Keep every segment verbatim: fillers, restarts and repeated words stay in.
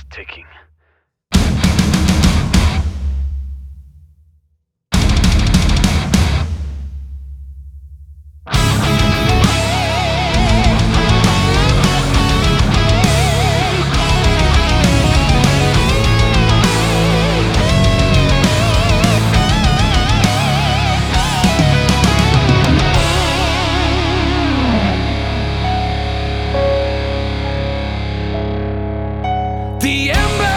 is ticking. The ember,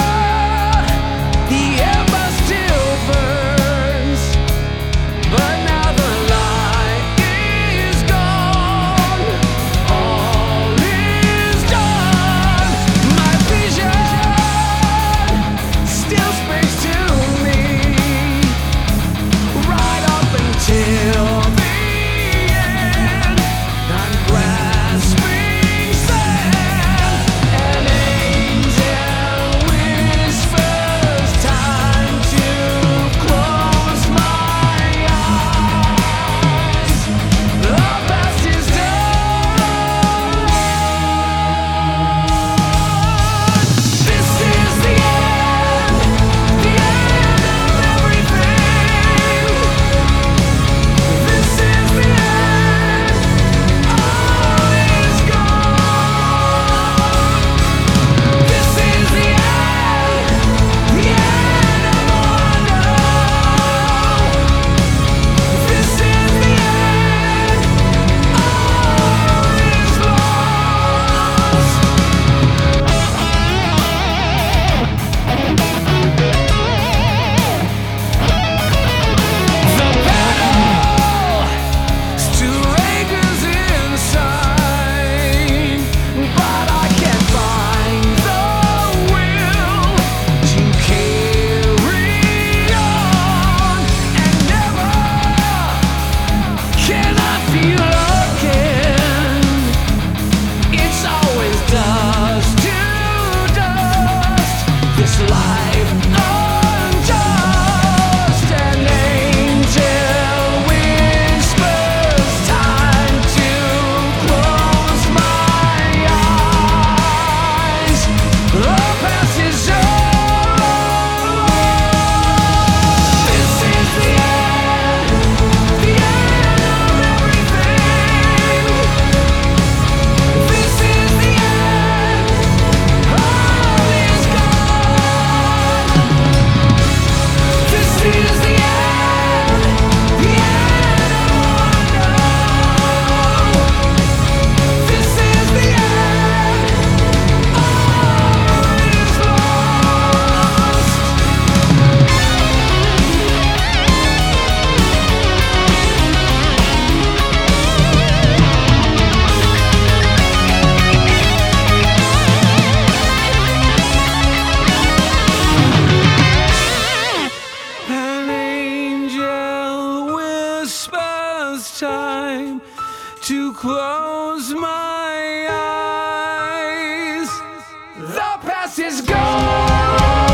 the ember still burns, but now the light is gone. All is done. My vision still speaks to me, right up until the end. I'm grasping sand, and whispers time to close my eyes. The past is done. This is the end, the end of everything. This is the end, all is gone. This is the end. The end of all now. This is the end. All is lost. The battle still rages inside, but I can't find the will to carry on, and never can I feel again. It's always dust to dust, this life unjust. An angel whispers time to close my eyes. The past is over. This is the end, the end of everything. This is the end, all is gone. This is the end, the end of all now. This is the end, all is lost. An angel whispers time to close my eyes. The past is gone.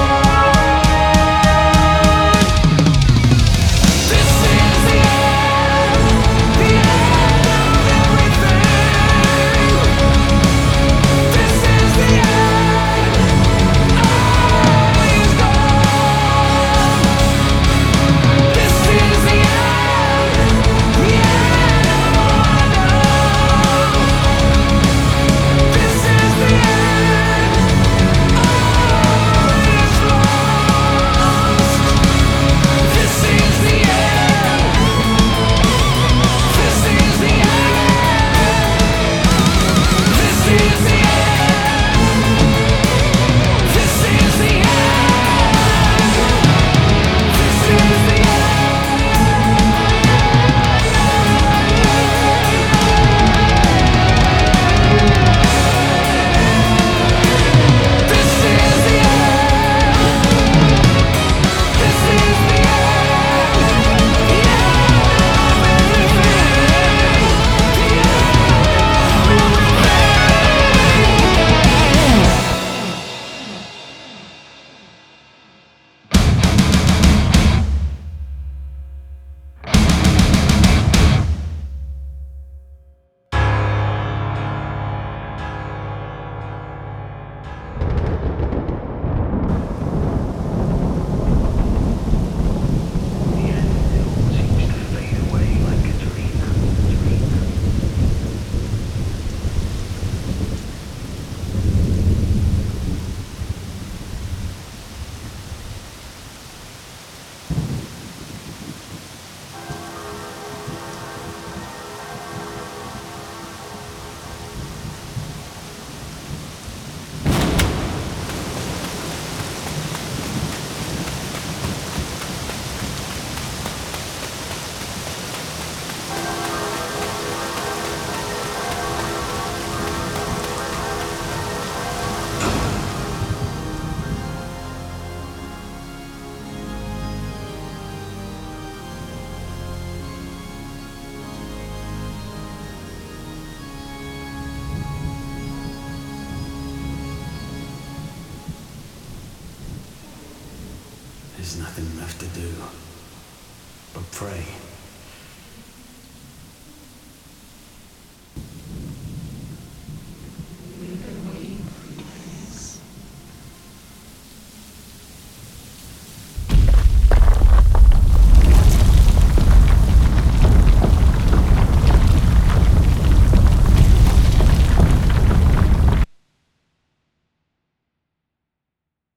This is the end, the end of everything. This is the end, all is gone. This is the end, the end of all now. There's nothing left to do but pray.